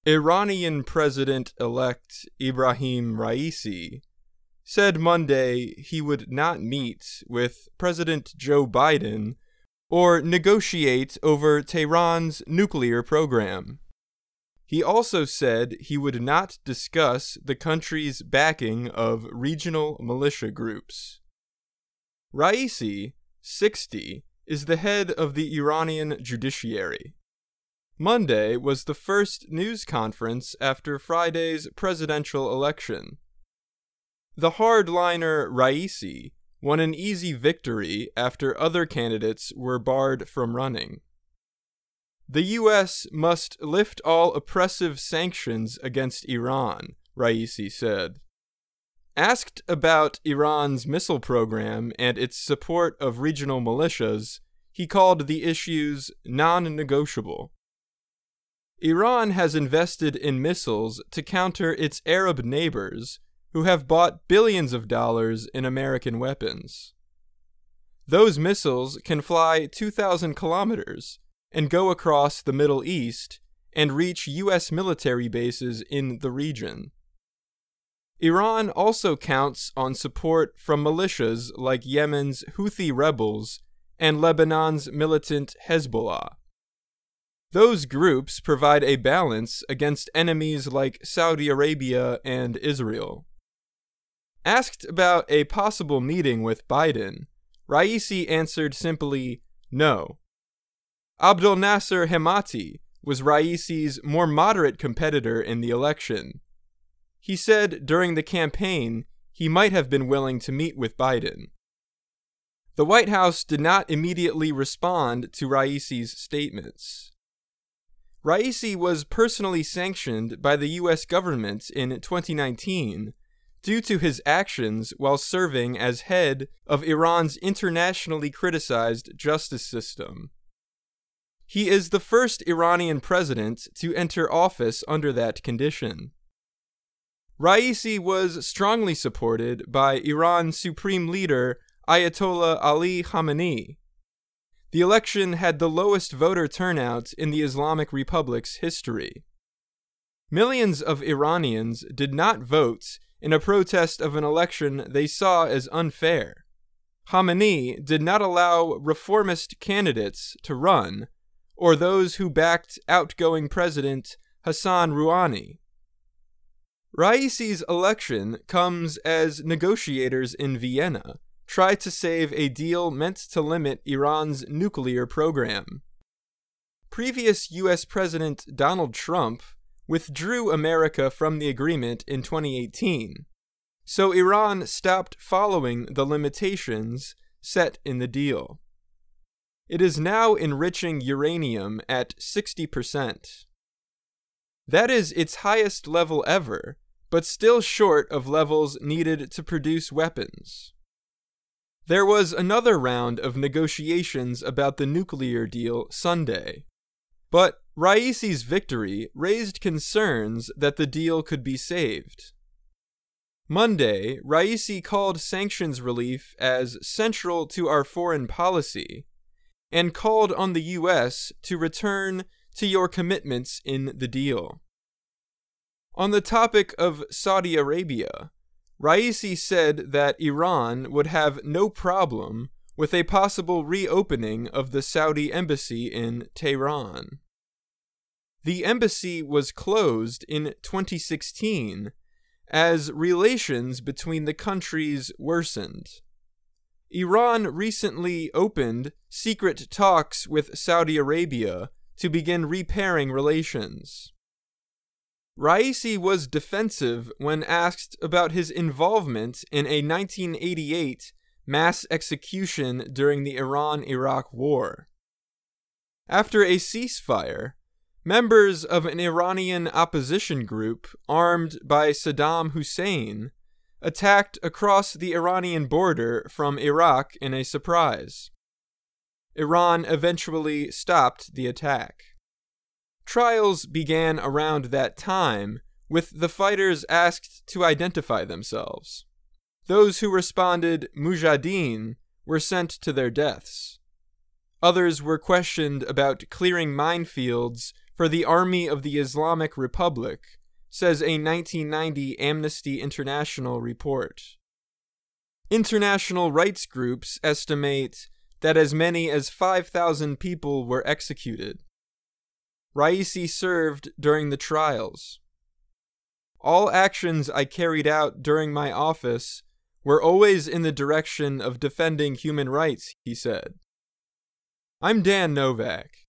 Iranian President-elect Ebrahim Raisi said Monday he would not meet with President Joe Biden or negotiate over Tehran's nuclear program. He also said he would not discuss the country's backing of regional militia groups. Raisi, 60, is the head of the Iranian judiciary. Monday was the first news conference after Friday's presidential election. The hardliner Raisi won an easy victory after other candidates were barred from running. The U.S. must lift all oppressive sanctions against Iran, Raisi said. Asked about Iran's missile program and its support of regional militias, he called the issues non-negotiable. Iran has invested in missiles to counter its Arab neighbors, who have bought billions of dollars in American weapons. Those missiles can fly 2,000 kilometers and go across the Middle East and reach U.S. military bases in the region. Iran also counts on support from militias like Yemen's Houthi rebels and Lebanon's militant Hezbollah. Those groups provide a balance against enemies like Saudi Arabia and Israel. Asked about a possible meeting with Biden, Raisi answered simply, no. Abdel Nasser Hemati was Raisi's more moderate competitor in the election. He said during the campaign he might have been willing to meet with Biden. The White House did not immediately respond to Raisi's statements. Raisi was personally sanctioned by the U.S. government in 2019 due to his actions while serving as head of Iran's internationally criticized justice system. He is the first Iranian president to enter office under that condition. Raisi was strongly supported by Iran's supreme leader Ayatollah Ali Khamenei. The election had the lowest voter turnout in the Islamic Republic's history. Millions of Iranians did not vote in a protest of an election they saw as unfair. Khamenei did not allow reformist candidates to run, or those who backed outgoing President Hassan Rouhani. Raisi's election comes as negotiators in Vienna try to save a deal meant to limit Iran's nuclear program. Previous U.S. President Donald Trump withdrew America from the agreement in 2018, so Iran stopped following the limitations set in the deal. It is now enriching uranium at 60%. That is its highest level ever, but still short of levels needed to produce weapons. There was another round of negotiations about the nuclear deal Sunday, but Raisi's victory raised concerns that the deal could be saved. Monday, Raisi called sanctions relief as central to our foreign policy and called on the U.S. to return to your commitments in the deal. On the topic of Saudi Arabia, Raisi said that Iran would have no problem with a possible reopening of the Saudi embassy in Tehran. The embassy was closed in 2016 as relations between the countries worsened. Iran recently opened secret talks with Saudi Arabia to begin repairing relations. Raisi was defensive when asked about his involvement in a 1988 mass execution during the Iran-Iraq War. After a ceasefire, members of an Iranian opposition group armed by Saddam Hussein attacked across the Iranian border from Iraq in a surprise. Iran eventually stopped the attack. Trials began around that time, with the fighters asked to identify themselves. Those who responded Mujahideen were sent to their deaths. Others were questioned about clearing minefields for the Army of the Islamic Republic, says a 1990 Amnesty International report. International rights groups estimate that as many as 5,000 people were executed. Raisi served during the trials. All actions I carried out during my office were always in the direction of defending human rights, he said. I'm Dan Novak,